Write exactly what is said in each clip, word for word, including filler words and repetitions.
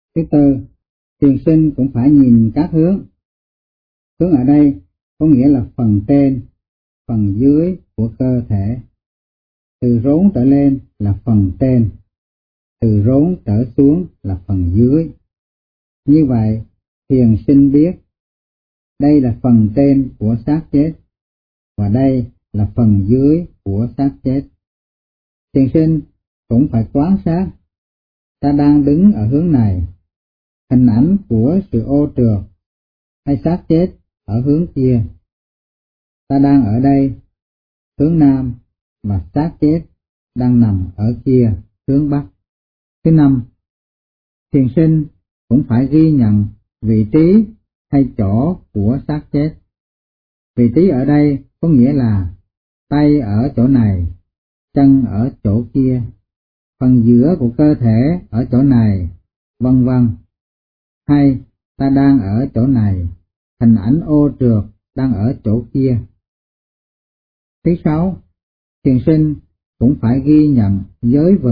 Thứ tư, thiền sinh cũng phải nhìn các hướng. Hướng ở đây có nghĩa là phần trên, phần dưới của cơ thể. Từ rốn trở lên là phần trên, từ rốn trở xuống là phần dưới. Như vậy, thiền sinh biết đây là phần trên của xác chết và đây là phần dưới của xác chết. Thiền sinh cũng phải quan sát ta đang đứng ở hướng này, hình ảnh của sự ô trượt hay xác chết ở hướng kia. Ta đang ở đây, hướng nam, và xác chết đang nằm ở kia, hướng bắc. Thứ năm, thiền sinh cũng phải ghi nhận vị trí hay chỗ của xác chết. Vị trí ở đây có nghĩa là tay ở chỗ này, chân ở chỗ kia, phần giữa của cơ thể ở chỗ này, vân vân. Hay ta đang ở chỗ này, hình ảnh ô trượt đang ở chỗ kia. Thứ sáu, thiền sinh cũng phải ghi nhận giới vực.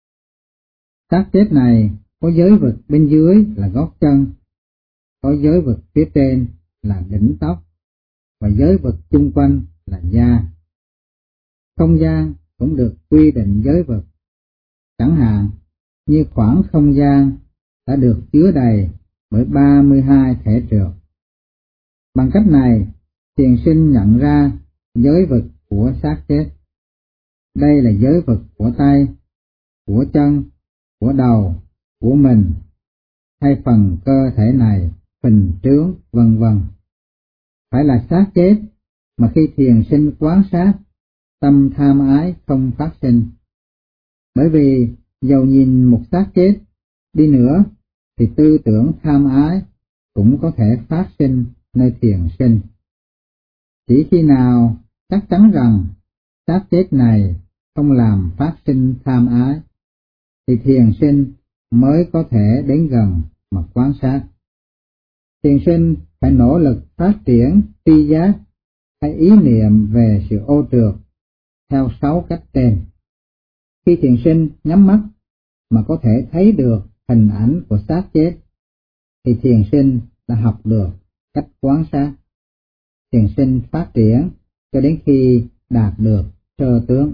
Xác chết này có giới vực bên dưới là gót chân, có giới vực phía trên là đỉnh tóc, và giới vực chung quanh là da. Không gian cũng được quy định giới vực, chẳng hạn như khoảng không gian đã được chứa đầy bởi ba mươi hai thể trượt. Bằng cách này, thiền sinh nhận ra giới vực của xác chết. Đây là giới vực của tay, của chân, của đầu, của mình, hay phần cơ thể này, phình trướng, vân vân. Phải là xác chết mà khi thiền sinh quan sát, tâm tham ái không phát sinh. Bởi vì dầu nhìn một xác chết đi nữa thì tư tưởng tham ái cũng có thể phát sinh nơi thiền sinh. Chỉ khi nào chắc chắn rằng xác chết này không làm phát sinh tham ái thì thiền sinh mới có thể đến gần mà quan sát. Thiền sinh phải nỗ lực phát triển tri giác hay ý niệm về sự ô trượt theo sáu cách trên. Khi thiền sinh nhắm mắt mà có thể thấy được hình ảnh của xác chết thì thiền sinh đã học được cách quan sát. Thiền sinh phát triển cho đến khi đạt được sơ tướng.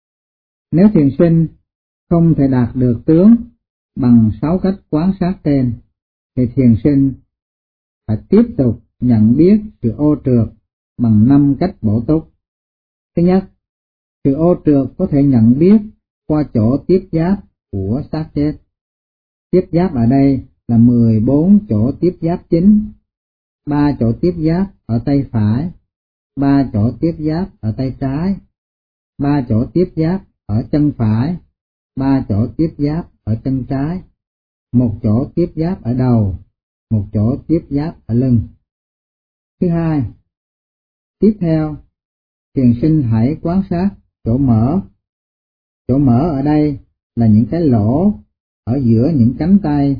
Nếu thiền sinh không thể đạt được tướng bằng sáu cách quan sát trên thì thiền sinh phải tiếp tục nhận biết sự ô trượt bằng năm cách bổ túc. Thứ nhất, sự ô trượt có thể nhận biết qua chỗ tiếp giáp của xác chết. Tiếp giáp ở đây là mười bốn chỗ tiếp giáp chính, ba chỗ tiếp giáp ở tay phải, ba chỗ tiếp giáp ở tay trái, ba chỗ tiếp giáp ở chân phải, ba chỗ tiếp giáp ở chân trái, một chỗ tiếp giáp ở đầu, một chỗ tiếp giáp ở lưng. Thứ hai, tiếp theo, thiền sinh hãy quan sát chỗ mở. Chỗ mở ở đây là những cái lỗ ở giữa những cánh tay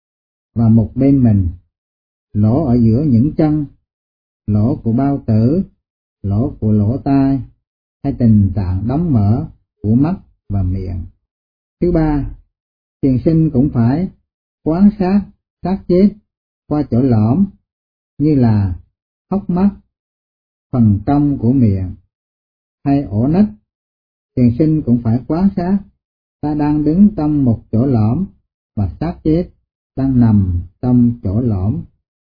và một bên mình, lỗ ở giữa những chân, lỗ của bao tử, lỗ của lỗ tai, hay tình trạng đóng mở của mắt và miệng. Thứ ba, thiền sinh cũng phải quan sát xác chết qua chỗ lõm như là hốc mắt, phần trong của miệng hay ổ nách. Thiền sinh cũng phải quan sát ta đang đứng trong một chỗ lõm và xác chết đang nằm trong chỗ lõm.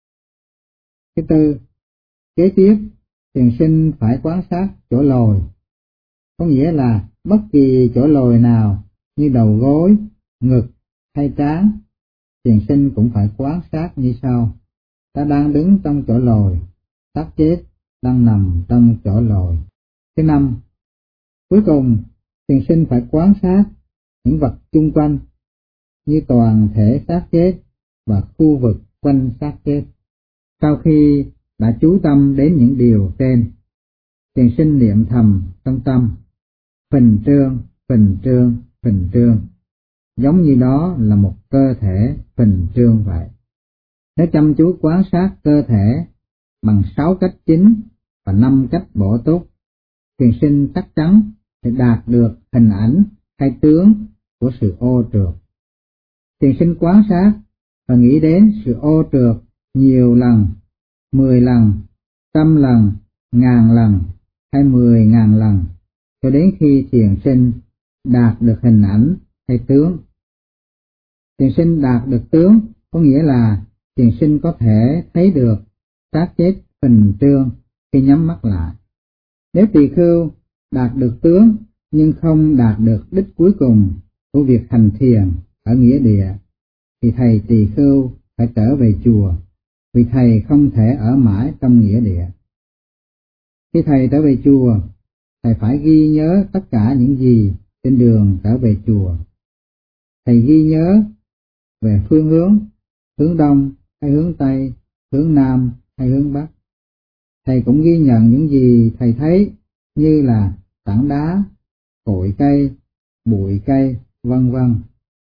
Thứ tư, kế tiếp thiền sinh phải quan sát chỗ lồi, có nghĩa là bất kỳ chỗ lồi nào như đầu gối, ngực hay trán. Thiền sinh cũng phải quan sát như sau: ta đang đứng trong chỗ lồi, xác chết đang nằm trong chỗ lồi. Thứ năm, cuối cùng thiền sinh phải quan sát những vật chung quanh như toàn thể xác chết và khu vực quanh xác chết. Sau khi đã chú tâm đến những điều trên, thiền sinh niệm thầm trong tâm: phình trương, phình trương, phình trương, giống như đó là một cơ thể phình trương vậy. Nếu chăm chú quan sát cơ thể bằng sáu cách chính và năm cách bổ túc, thiền sinh chắc chắn sẽ đạt được hình ảnh hay tướng của sự ô trượt. Thiền sinh quan sát và nghĩ đến sự ô trượt nhiều lần, mười lần, trăm lần, ngàn lần hay mười ngàn lần, cho đến khi thiền sinh đạt được hình ảnh hay tướng. Thiền sinh đạt được tướng có nghĩa là thiền sinh có thể thấy được xác chết phình trương khi nhắm mắt lại. Nếu tỳ khưu đạt được tướng nhưng không đạt được đích cuối cùng của việc hành thiền ở nghĩa địa, thì thầy tỳ khưu phải trở về chùa, vì thầy không thể ở mãi trong nghĩa địa. Khi thầy trở về chùa, thầy phải ghi nhớ tất cả những gì trên đường trở về chùa. Thầy ghi nhớ về phương hướng, hướng đông hay hướng tây, hướng nam hay hướng bắc. Thầy cũng ghi nhận những gì thầy thấy như là tảng đá, cội cây, bụi cây, vân vân.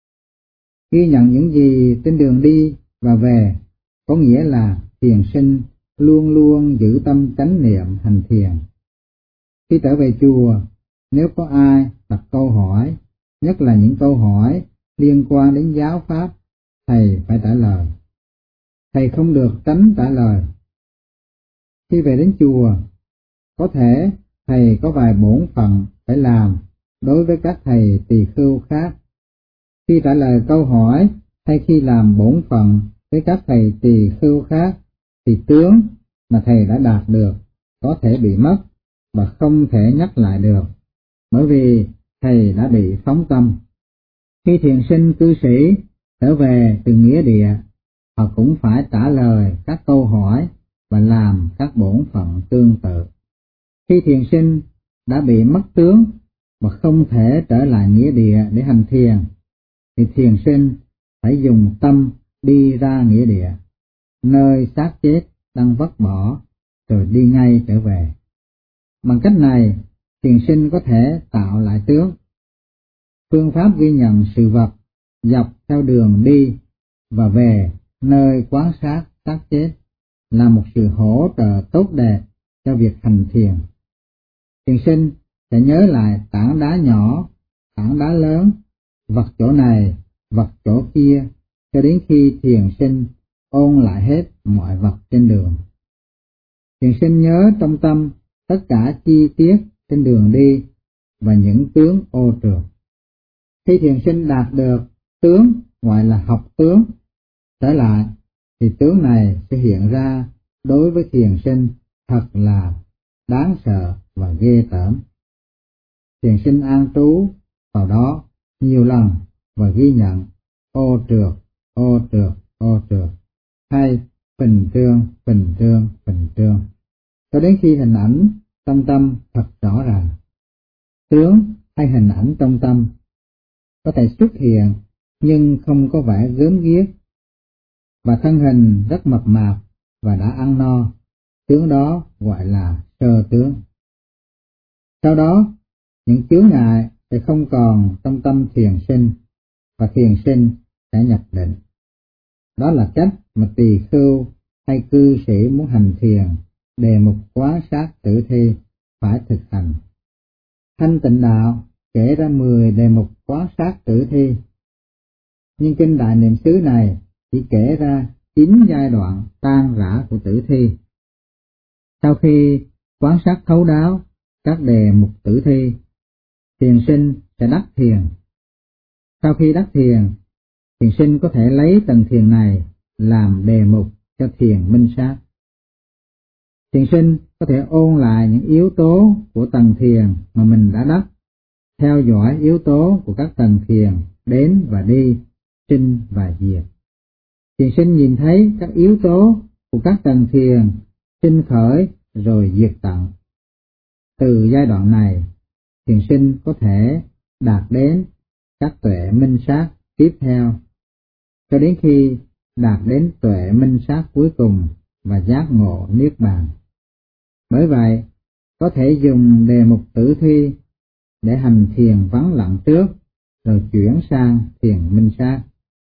Ghi nhận những gì trên đường đi và về có nghĩa là thiền sinh luôn luôn giữ tâm chánh niệm hành thiền. Khi trở về chùa, nếu có ai đặt câu hỏi, nhất là những câu hỏi liên quan đến giáo pháp, thầy phải trả lời. Thầy không được tránh trả lời. Khi về đến chùa, có thể thầy có vài bổn phận phải làm đối với các thầy tỳ khưu khác. Khi trả lời câu hỏi hay khi làm bổn phận với các thầy tỳ khưu khác, thì tướng mà thầy đã đạt được có thể bị mất và không thể nhắc lại được, bởi vì thầy đã bị phóng tâm. Khi thiền sinh cư sĩ trở về từ nghĩa địa, họ cũng phải trả lời các câu hỏi và làm các bổn phận tương tự. Khi thiền sinh đã bị mất tướng và không thể trở lại nghĩa địa để hành thiền, thì thiền sinh phải dùng tâm đi ra nghĩa địa, nơi xác chết đang vứt bỏ, rồi đi ngay trở về. Bằng cách này, thiền sinh có thể tạo lại tướng. Phương pháp ghi nhận sự vật dọc theo đường đi và về nơi quan sát xác chết là một sự hỗ trợ tốt đẹp cho việc hành thiền. Thiền sinh sẽ nhớ lại tảng đá nhỏ, tảng đá lớn, vật chỗ này, vật chỗ kia, cho đến khi thiền sinh ôn lại hết mọi vật trên đường. Thiền sinh nhớ trong tâm tất cả chi tiết trên đường đi và những tướng ô trượt. Khi thiền sinh đạt được tướng gọi là học tướng trở lại, thì tướng này sẽ hiện ra đối với thiền sinh thật là đáng sợ và ghê tởm. Thiền sinh an trú vào đó nhiều lần và ghi nhận ô trượt, ô trượt, ô trượt, hay phình trương, phình trương, phình trương, cho đến khi hình ảnh trong tâm thật rõ ràng. Tướng hay hình ảnh trong tâm có thể xuất hiện nhưng không có vẻ gớm ghiếc, và thân hình rất mập mạp và đã ăn no, tướng đó gọi là sơ tướng. Sau đó, những chướng ngại sẽ không còn trong tâm thiền sinh, và thiền sinh sẽ nhập định. Đó là cách mà tỳ khưu hay cư sĩ muốn hành thiền đề mục quan sát tử thi phải thực hành. Thanh Tịnh Đạo kể ra mười đề mục quan sát tử thi, nhưng kinh Đại Niệm xứ này chỉ kể ra chín giai đoạn tan rã của tử thi. Sau khi quan sát thấu đáo các đề mục tử thi, thiền sinh sẽ đắc thiền. Sau khi đắc thiền, thiền sinh có thể lấy tầng thiền này làm đề mục cho thiền minh sát. Thiền sinh có thể ôn lại những yếu tố của tầng thiền mà mình đã đắc, theo dõi yếu tố của các tầng thiền đến và đi, sinh và diệt. Thiền sinh nhìn thấy các yếu tố của các tầng thiền sinh khởi rồi diệt tận. Từ giai đoạn này, thiền sinh có thể đạt đến các tuệ minh sát tiếp theo, cho đến khi đạt đến tuệ minh sát cuối cùng và giác ngộ niết bàn. Bởi vậy, có thể dùng đề mục tử thi để hành thiền vắng lặng trước, rồi chuyển sang thiền minh sát.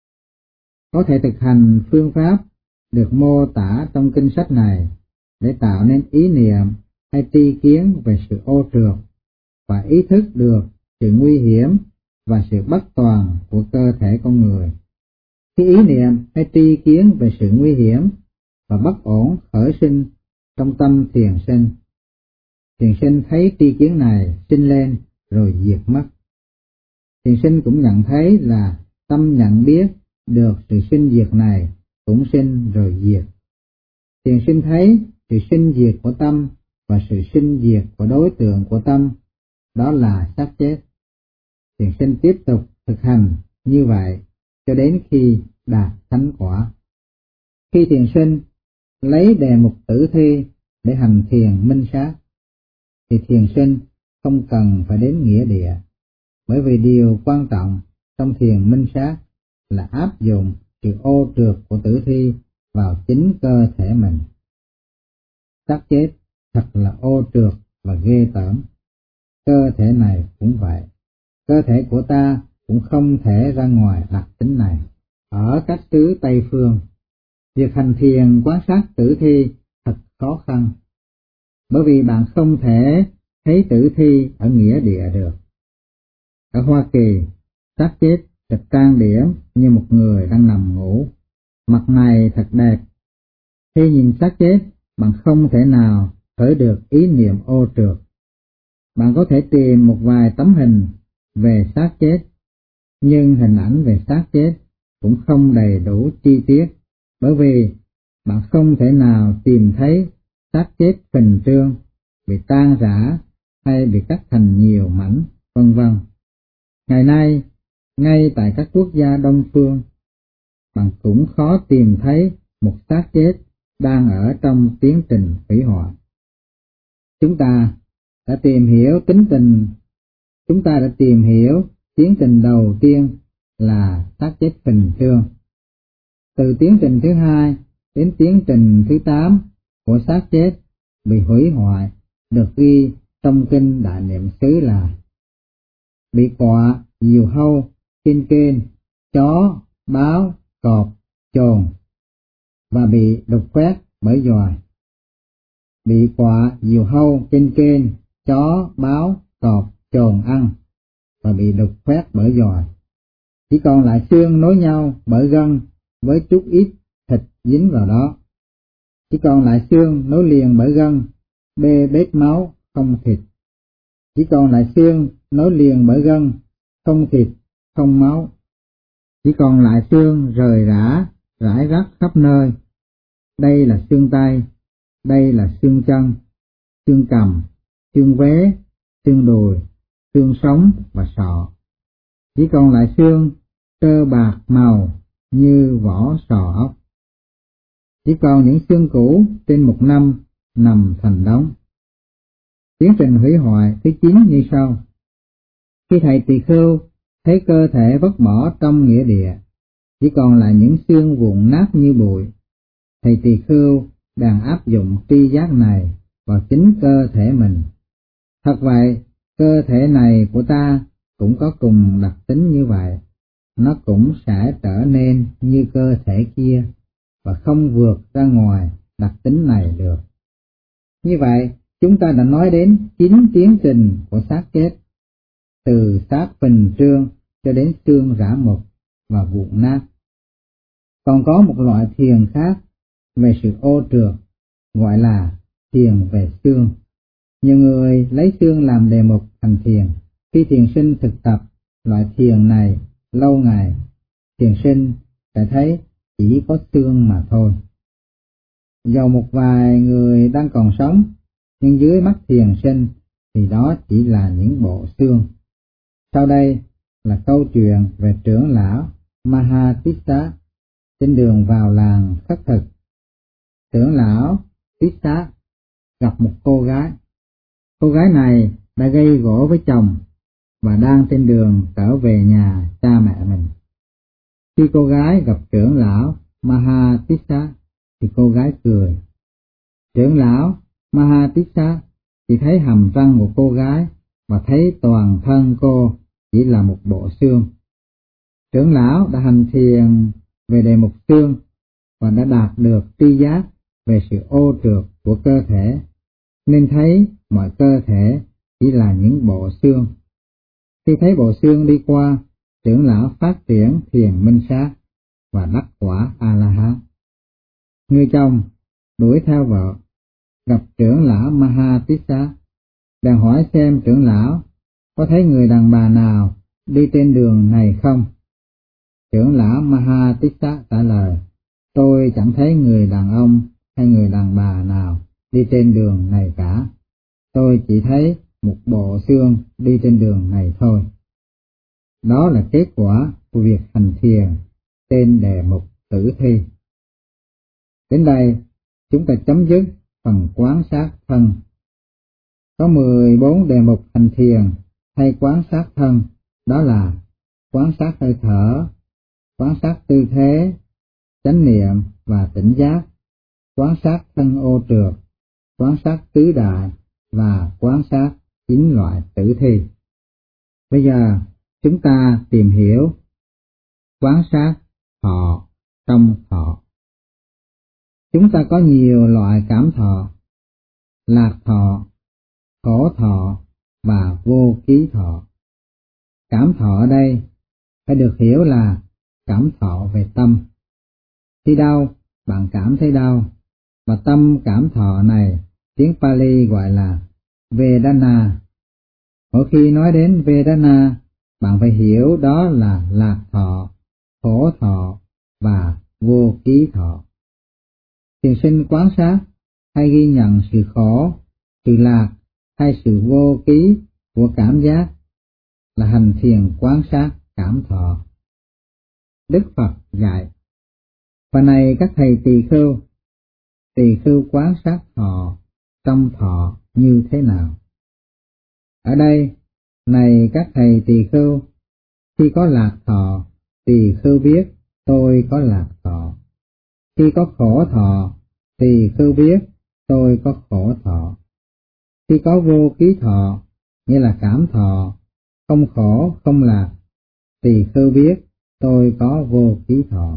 Có thể thực hành phương pháp được mô tả trong kinh sách này để tạo nên ý niệm hay tri kiến về sự ô trượt và ý thức được sự nguy hiểm và sự bất toàn của cơ thể con người. Khi ý niệm hay tri kiến về sự nguy hiểm và bất ổn khởi sinh trong tâm thiền sinh, thiền sinh thấy tri kiến này sinh lên rồi diệt mất. Thiền sinh cũng nhận thấy là tâm nhận biết được sự sinh diệt này cũng sinh rồi diệt. Thiền sinh thấy sự sinh diệt của tâm và sự sinh diệt của đối tượng của tâm, đó là xác chết. Thiền sinh tiếp tục thực hành như vậy cho đến khi đạt thánh quả. Khi thiền sinh lấy đề mục tử thi để hành thiền minh sát, thì thiền sinh không cần phải đến nghĩa địa, bởi vì điều quan trọng trong thiền minh sát là áp dụng sự ô trượt của tử thi vào chính cơ thể mình. Xác chết thật là ô trượt và ghê tởm. Cơ thể này cũng vậy. Cơ thể của ta cũng không thể ra ngoài đặc tính này. Ở các xứ Tây Phương, việc hành thiền quan sát tử thi thật khó khăn, bởi vì bạn không thể thấy tử thi ở nghĩa địa được. Ở Hoa Kỳ, xác chết được trang điểm như một người đang nằm ngủ, mặt này thật đẹp. Khi nhìn xác chết, bạn không thể nào khởi được ý niệm ô trượt. Bạn có thể tìm một vài tấm hình về xác chết, nhưng hình ảnh về xác chết cũng không đầy đủ chi tiết, bởi vì bạn không thể nào tìm thấy xác chết phình trương, bị tan rã hay bị cắt thành nhiều mảnh, vân vân. Ngày nay, ngay tại các quốc gia Đông phương, bạn cũng khó tìm thấy một xác chết đang ở trong tiến trình hủy hoại. Chúng ta đã tìm hiểu tính tình, chúng ta đã tìm hiểu tiến trình đầu tiên là xác chết phình trương. Từ tiến trình thứ hai đến tiến trình thứ tám của xác chết bị hủy hoại được ghi trong kinh Đại Niệm xứ là: bị quạ, diều hâu, kinh kên, chó, báo, cọp, chồn và bị đục khoét bởi giòi. Bị quạ, diều hâu, kinh kên, chó, báo, cọp, chồn ăn và bị đục khoét bởi giòi. Chỉ còn lại xương nối nhau bởi gân với chút ít thịt dính vào đó. Chỉ còn lại xương nối liền bởi gân, bê bết máu, không thịt. Chỉ còn lại xương nối liền bởi gân, không thịt, không máu. Chỉ còn lại xương rời rã, rải rác khắp nơi. Đây là xương tay, đây là xương chân, xương cằm, xương vế, xương đùi, xương sống và sọ. Chỉ còn lại xương trơ bạc màu như vỏ sò ốc. Chỉ còn những xương cũ trên một năm nằm thành đống. Tiến trình hủy hoại thứ chín như sau. Khi thầy tỳ khưu thấy cơ thể vứt bỏ trong nghĩa địa, chỉ còn lại những xương vụn nát như bụi, thầy tỳ khưu đang áp dụng tri giác này vào chính cơ thể mình. Thật vậy, cơ thể này của ta cũng có cùng đặc tính như vậy. Nó cũng sẽ trở nên như cơ thể kia và không vượt ra ngoài đặc tính này được. Như vậy, chúng ta đã nói đến chín tiến trình của xác chết, từ xác phình trương cho đến xương rã mục và vụn nát. Còn có một loại thiền khác về sự ô trượt, gọi là thiền về xương. Nhiều người lấy xương làm đề mục hành thiền. Khi thiền sinh thực tập loại thiền này lâu ngày, thiền sinh sẽ thấy chỉ có xương mà thôi. Dầu một vài người đang còn sống, nhưng dưới mắt thiền sinh thì đó chỉ là những bộ xương. Sau đây là câu chuyện về trưởng lão Mahatissa trên đường vào làng khất thực. Trưởng lão Tissa gặp một cô gái. Cô gái này đã gây gổ với chồng và đang trên đường trở về nhà cha mẹ mình. Khi cô gái gặp trưởng lão Mahatissa thì cô gái cười. Trưởng lão Mahatissa chỉ thấy hàm răng của cô gái và thấy toàn thân cô chỉ là một bộ xương. Trưởng lão đã hành thiền về đề mục xương và đã đạt được tri giác về sự ô trượt của cơ thể, nên thấy mọi cơ thể chỉ là những bộ xương. Khi thấy bộ xương đi qua, trưởng lão phát triển thiền minh sát, và đắc quả A-la-hán. Người chồng đuổi theo vợ, gặp trưởng lão Mahatissa, bèn hỏi xem trưởng lão có thấy người đàn bà nào đi trên đường này không? Trưởng lão Mahatissa trả lời, tôi chẳng thấy người đàn ông hay người đàn bà nào đi trên đường này cả. Tôi chỉ thấy một bộ xương đi trên đường này thôi. Đó là kết quả của việc hành thiền trên đề mục tử thi. Đến đây, chúng ta chấm dứt phần quán sát thân. Có mười bốn đề mục hành thiền hay quán sát thân, đó là quán sát hơi thở, quán sát tư thế, chánh niệm và tỉnh giác, quán sát thân ô trượt, quán sát tứ đại và quán sát chín loại tử thi. Bây giờ chúng ta tìm hiểu quán sát thọ trong thọ. Chúng ta có nhiều loại cảm thọ: lạc thọ, khổ thọ và vô ký thọ. Cảm thọ ở đây phải được hiểu là cảm thọ về tâm. Khi đau, bạn cảm thấy đau, và tâm cảm thọ này tiếng Pali gọi là Vedana. Mỗi khi nói đến Vedana, bạn phải hiểu đó là lạc thọ, khổ thọ và vô ký thọ. Thiền sinh quán sát hay ghi nhận sự khổ, sự lạc hay sự vô ký của cảm giác là hành thiền quán sát cảm thọ. Đức Phật dạy, và này các thầy tỳ khưu, tỳ khưu quán sát thọ trong thọ như thế nào? Ở đây, này các thầy tỳ khưu, khi có lạc thọ, tỳ khưu biết tôi có lạc thọ. Khi có khổ thọ, tỳ khưu biết tôi có khổ thọ. Khi có vô ký thọ, nghĩa là cảm thọ, không khổ, không lạc, tỳ khưu biết tôi có vô ký thọ.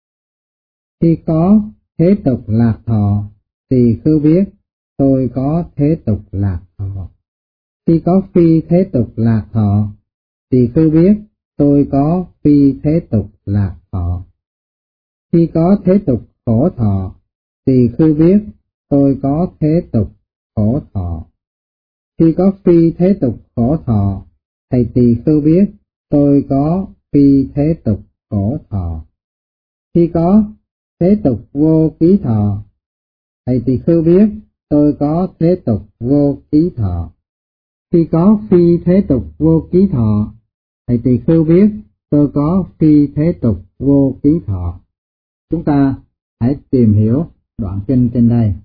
Khi có thế tục lạc thọ, tỳ khưu biết tôi có thế tục lạc thọ. Khi có phi thế tục lạc thọ, tỳ khưu biết tôi có phi thế tục lạc thọ. Khi có thế tục khổ thọ, tỳ khưu biết tôi có thế tục khổ thọ. Khi có phi thế tục khổ thọ, thầy tỳ khưu biết tôi có phi thế tục khổ thọ. Khi có thế tục vô ký thọ, thầy tỳ khưu biết tôi có thế tục vô ký thọ. Khi có phi thế tục vô ký thọ, thầy tỳ khưu biết tôi có phi thế tục vô ký thọ. Chúng ta hãy tìm hiểu đoạn kinh trên đây.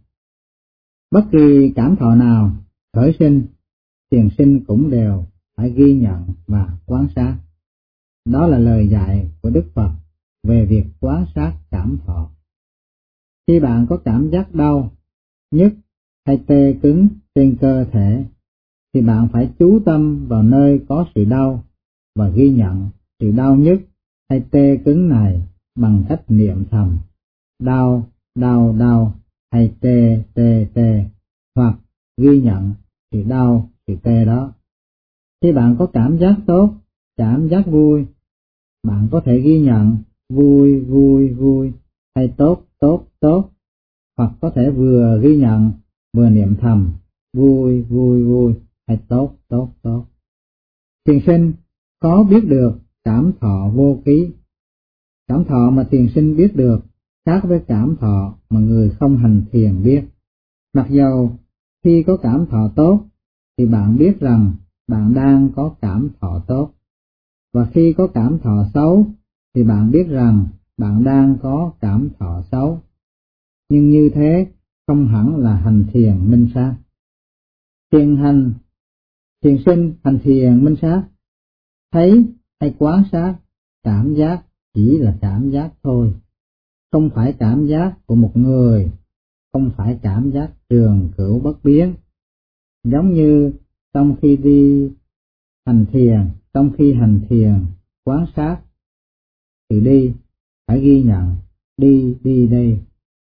Bất kỳ cảm thọ nào khởi sinh, thiền sinh cũng đều phải ghi nhận và quan sát. Đó là lời dạy của Đức Phật về việc quan sát cảm thọ. Khi bạn có cảm giác đau, nhức hay tê cứng trên cơ thể, thì bạn phải chú tâm vào nơi có sự đau và ghi nhận sự đau nhức hay tê cứng này bằng cách niệm thầm đau, đau, đau hay tê, tê, tê, hoặc ghi nhận sự đau, sự tê đó. Khi bạn có cảm giác tốt, cảm giác vui, bạn có thể ghi nhận vui, vui, vui hay tốt, tốt, tốt, hoặc có thể vừa ghi nhận vừa niệm thầm vui, vui, vui hay tốt, tốt, tốt. Thiền sinh có biết được cảm thọ vô ký. Cảm thọ mà thiền sinh biết được khác với cảm thọ mà người không hành thiền biết. Mặc dầu khi có cảm thọ tốt thì bạn biết rằng bạn đang có cảm thọ tốt, và khi có cảm thọ xấu thì bạn biết rằng bạn đang có cảm thọ xấu. Nhưng như thế không hẳn là hành thiền minh sát. Thiền hành, thiền sinh hành thiền minh sát, thấy hay quán sát cảm giác chỉ là cảm giác thôi, không phải cảm giác của một người, không phải cảm giác trường cửu bất biến. Giống như trong khi đi hành thiền, trong khi hành thiền quán sát sự đi, phải ghi nhận đi, đi đây.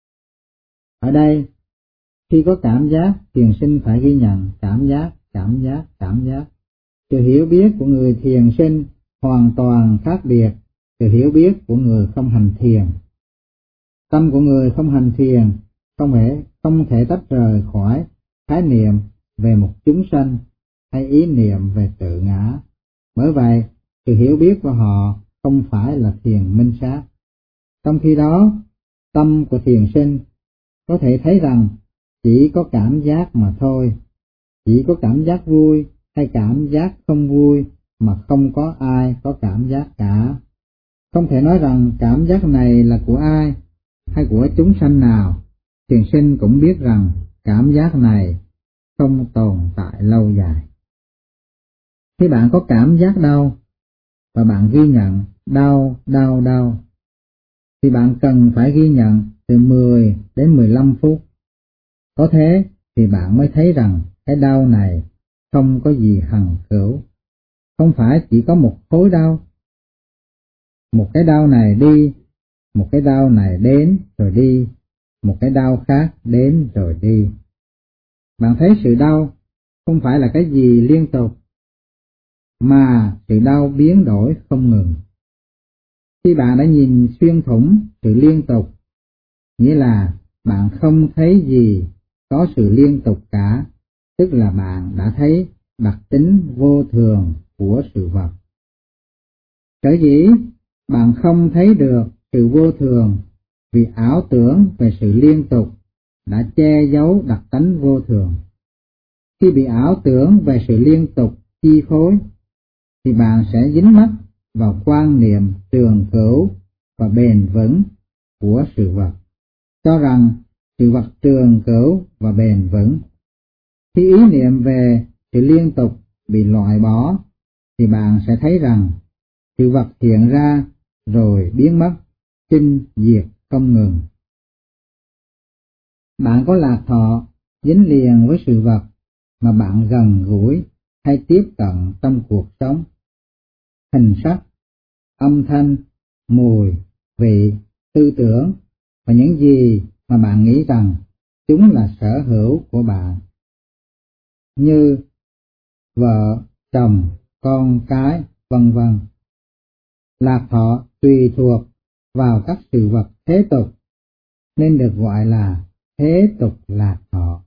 Ở đây, khi có cảm giác, thiền sinh phải ghi nhận cảm giác, cảm giác, cảm giác. Sự hiểu biết của người thiền sinh hoàn toàn khác biệt sự hiểu biết của người không hành thiền. Tâm của người không hành thiền không thể, không thể tách rời khỏi khái niệm về một chúng sanh hay ý niệm về tự ngã. Bởi vậy, sự hiểu biết của họ không phải là thiền minh sát. Trong khi đó, tâm của thiền sinh có thể thấy rằng chỉ có cảm giác mà thôi, chỉ có cảm giác vui hay cảm giác không vui mà không có ai có cảm giác cả. Không thể nói rằng cảm giác này là của ai hay của chúng sanh nào. Thiền sinh cũng biết rằng cảm giác này không tồn tại lâu dài. Khi bạn có cảm giác đau và bạn ghi nhận đau, đau, đau, thì bạn cần phải ghi nhận từ mười đến mười lăm phút. Có thế thì bạn mới thấy rằng cái đau này không có gì hằng cửu, không phải chỉ có một khối đau. Một cái đau này đi, một cái đau này đến rồi đi, một cái đau khác đến rồi đi. Bạn thấy sự đau không phải là cái gì liên tục, mà sự đau biến đổi không ngừng. Khi bạn đã nhìn xuyên thủng sự liên tục, nghĩa là bạn không thấy gì có sự liên tục cả, tức là bạn đã thấy đặc tính vô thường của sự vật. Sở dĩ bạn không thấy được sự vô thường vì ảo tưởng về sự liên tục đã che giấu đặc tánh vô thường. Khi bị ảo tưởng về sự liên tục chi phối, thì bạn sẽ dính mắc vào quan niệm trường cửu và bền vững của sự vật, cho rằng sự vật trường cửu và bền vững. Khi ý niệm về sự liên tục bị loại bỏ, thì bạn sẽ thấy rằng sự vật hiện ra rồi biến mất, sinh diệt không ngừng. Bạn có lạc thọ dính liền với sự vật mà bạn gần gũi hay tiếp cận trong cuộc sống. Hình sắc, âm thanh, mùi, vị, tư tưởng và những gì mà bạn nghĩ rằng chúng là sở hữu của bạn, như vợ, chồng, con cái, vân vân. Lạc thọ tùy thuộc vào các sự vật thế tục nên được gọi là thế tục lạc thọ.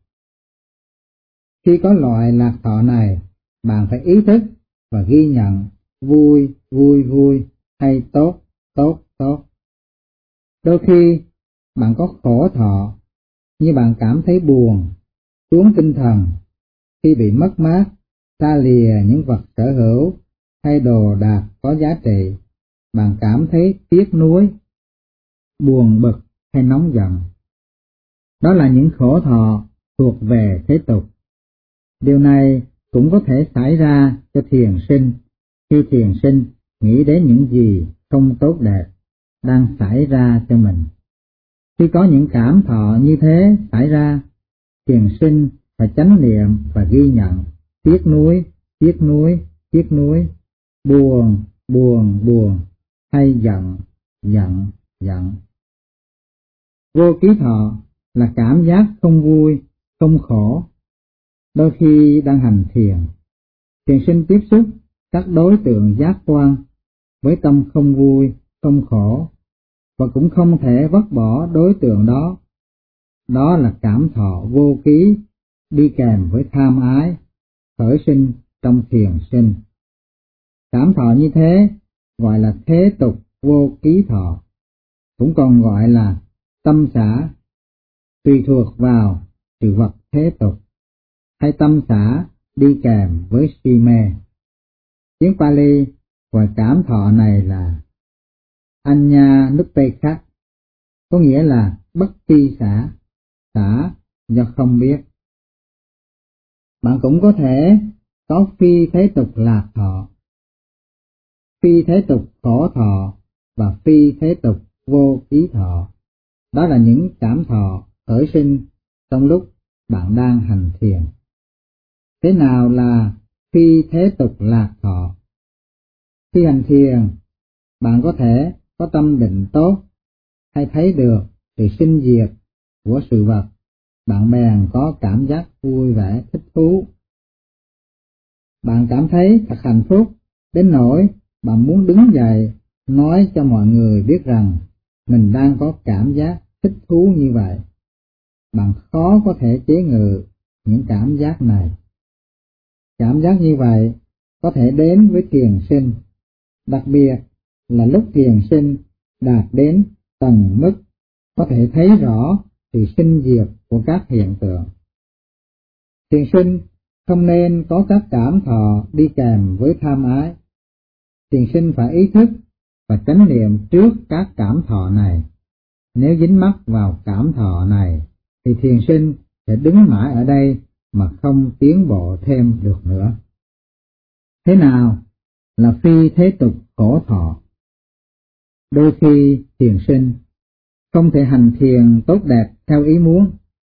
Khi có loại lạc thọ này, bạn phải ý thức và ghi nhận vui, vui, vui hay tốt, tốt, tốt. Đôi khi bạn có khổ thọ, như bạn cảm thấy buồn, xuống tinh thần khi bị mất mát, xa lìa những vật sở hữu hay đồ đạc có giá trị. Bạn cảm thấy tiếc nuối, buồn bực hay nóng giận. Đó là những khổ thọ thuộc về thế tục. Điều này cũng có thể xảy ra cho thiền sinh khi thiền sinh nghĩ đến những gì không tốt đẹp đang xảy ra cho mình. Khi có những cảm thọ như thế xảy ra, thiền sinh phải chánh niệm và ghi nhận tiếc nuối, tiếc nuối, tiếc nuối, buồn, buồn, buồn, hay giận, giận, giận. Vô ký thọ là cảm giác không vui, không khổ. Đôi khi đang hành thiền, thiền sinh tiếp xúc các đối tượng giác quan với tâm không vui, không khổ, và cũng không thể vứt bỏ đối tượng đó. Đó là cảm thọ vô ký đi kèm với tham ái, khởi sinh trong thiền sinh. Cảm thọ như thế gọi là thế tục vô ký thọ, cũng còn gọi là tâm xả, tùy thuộc vào sự vật thế tục, hay tâm xả đi kèm với si mê. Tiếng Pali gọi cảm thọ này là Anya Nupekha, có nghĩa là bất tri xả, xả do không biết. Bạn cũng có thể có phi thế tục lạc thọ, phi thế tục khổ thọ và phi thế tục vô ký thọ. Đó là những cảm thọ khởi sinh trong lúc bạn đang hành thiền. Thế nào là phi thế tục lạc thọ? Khi hành thiền, bạn có thể có tâm định tốt, hay thấy được sự sinh diệt của sự vật, bạn bèn có cảm giác vui vẻ, thích thú. Bạn cảm thấy thật hạnh phúc đến nỗi bạn muốn đứng dậy nói cho mọi người biết rằng mình đang có cảm giác thích thú như vậy. Bạn khó có thể chế ngự những cảm giác này. Cảm giác như vậy có thể đến với thiền sinh, đặc biệt là lúc thiền sinh đạt đến tầng mức có thể thấy rõ sự sinh diệt của các hiện tượng. Thiền sinh không nên có các cảm thọ đi kèm với tham ái. Thiền sinh phải ý thức và chánh niệm trước các cảm thọ này. Nếu dính mắc vào cảm thọ này thì thiền sinh sẽ đứng mãi ở đây mà không tiến bộ thêm được nữa. Thế nào là phi thế tục khổ thọ? Đôi khi thiền sinh không thể hành thiền tốt đẹp theo ý muốn.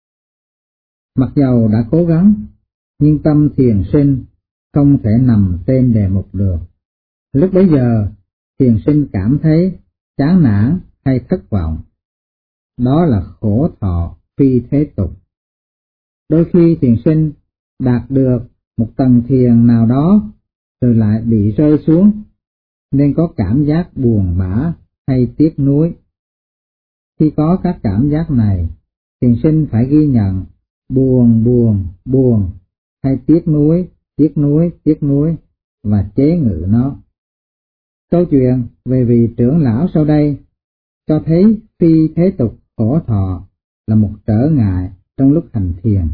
Mặc dầu đã cố gắng, nhưng tâm thiền sinh không thể nằm trên đề mục được. Lúc bấy giờ, thiền sinh cảm thấy chán nản hay thất vọng. Đó là khổ thọ phi thế tục. Đôi khi thiền sinh đạt được một tầng thiền nào đó rồi lại bị rơi xuống, nên có cảm giác buồn bã hay tiếc nuối. Khi có các cảm giác này, thiền sinh phải ghi nhận buồn buồn buồn hay tiếc nuối tiếc nuối tiếc nuối và chế ngự nó. Câu chuyện về vị trưởng lão sau đây cho thấy phi thế tục khổ thọ là một trở ngại trong lúc hành thiền.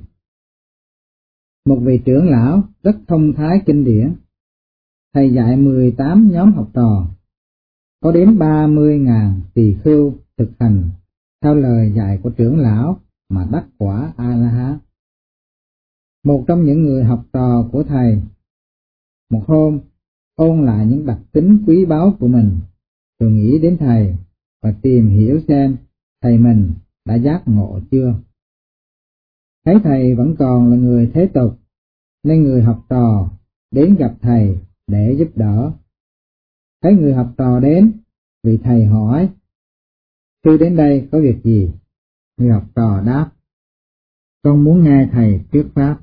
Một vị trưởng lão rất thông thái kinh điển. Thầy dạy mười tám nhóm học trò, có đến ba mươi nghìn tỳ khưu thực hành theo lời dạy của trưởng lão mà đắc quả A-la-hán. Một trong những người học trò của thầy, một hôm ôn lại những đặc tính quý báu của mình, rồi nghĩ đến thầy và tìm hiểu xem thầy mình đã giác ngộ chưa. Thấy thầy vẫn còn là người thế tục, nên người học trò đến gặp thầy để giúp đỡ. Thấy người học trò đến, vị thầy hỏi: "Sư đến đây có việc gì?" Người học trò đáp: "Con muốn nghe thầy thuyết pháp."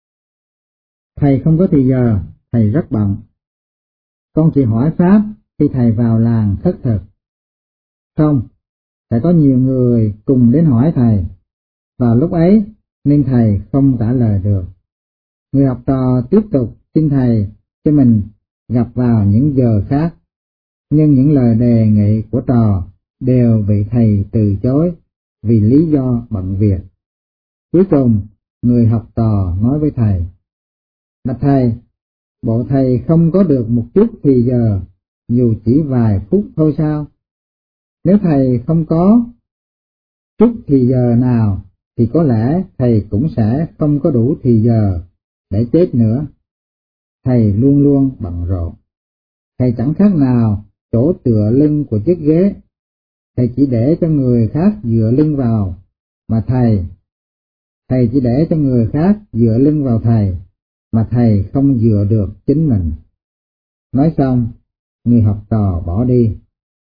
"Thầy không có thì giờ, thầy rất bận. Con chỉ hỏi pháp khi thầy vào làng khất thực." "Không, sẽ có nhiều người cùng đến hỏi thầy. Vào lúc ấy nên thầy không trả lời được." Người học trò tiếp tục xin thầy cho mình gặp vào những giờ khác, nhưng những lời đề nghị của trò đều bị thầy từ chối vì lý do bận việc. Cuối cùng, người học trò nói với thầy: "Bạch thầy, bộ thầy không có được một chút thì giờ, dù chỉ vài phút thôi sao? Nếu thầy không có chút thì giờ nào, thì có lẽ thầy cũng sẽ không có đủ thì giờ để chết nữa. Thầy luôn luôn bận rộn. Thầy chẳng khác nào chỗ tựa lưng của chiếc ghế. Thầy chỉ để cho người khác dựa lưng vào, mà thầy, thầy chỉ để cho người khác dựa lưng vào thầy, mà thầy không dựa được chính mình." Nói xong, người học trò bỏ đi.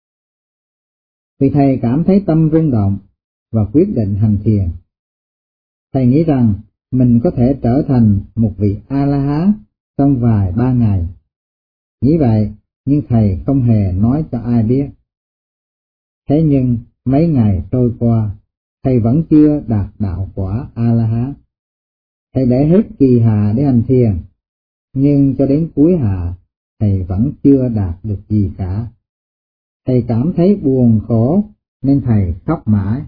Vì thầy cảm thấy tâm rung động và quyết định hành thiền. Thầy nghĩ rằng mình có thể trở thành một vị A-la-hán trong vài ba ngày. Nghĩ vậy, nhưng thầy không hề nói cho ai biết. Thế nhưng mấy ngày trôi qua, thầy vẫn chưa đạt đạo quả A-la-hán. Thầy để hết kỳ hạ để hành thiền, nhưng cho đến cuối hạ, thầy vẫn chưa đạt được gì cả. Thầy cảm thấy buồn khổ nên thầy khóc mãi.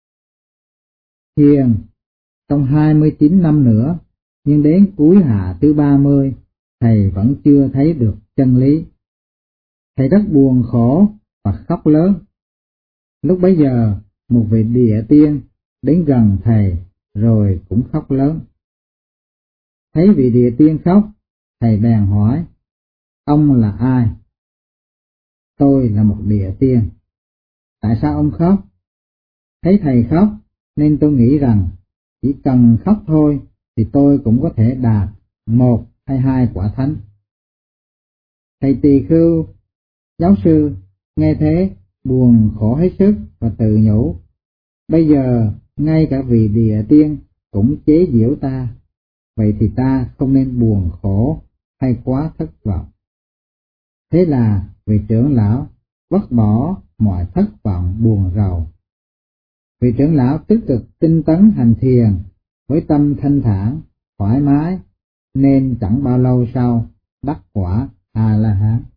Thiền trong hai mươi chín năm nữa, nhưng đến cuối hạ thứ ba mươi, thầy vẫn chưa thấy được chân lý. Thầy rất buồn khổ và khóc lớn. Lúc bấy giờ, một vị địa tiên đến gần thầy rồi cũng khóc lớn. Thấy vị địa tiên khóc, thầy bèn hỏi: "Ông là ai?" "Tôi là một địa tiên." "Tại sao ông khóc?" "Thấy thầy khóc nên tôi nghĩ rằng chỉ cần khóc thôi thì tôi cũng có thể đạt một hay hai quả thánh." Thầy tỳ khưu giáo sư nghe thế buồn khổ hết sức và tự nhủ: "Bây giờ ngay cả vị địa tiên cũng chế giễu ta, vậy thì ta không nên buồn khổ hay quá thất vọng." Thế là vị trưởng lão vứt bỏ mọi thất vọng buồn rầu. Vị trưởng lão tích cực tinh tấn hành thiền với tâm thanh thản, thoải mái, nên chẳng bao lâu sau đắc quả A La Hán.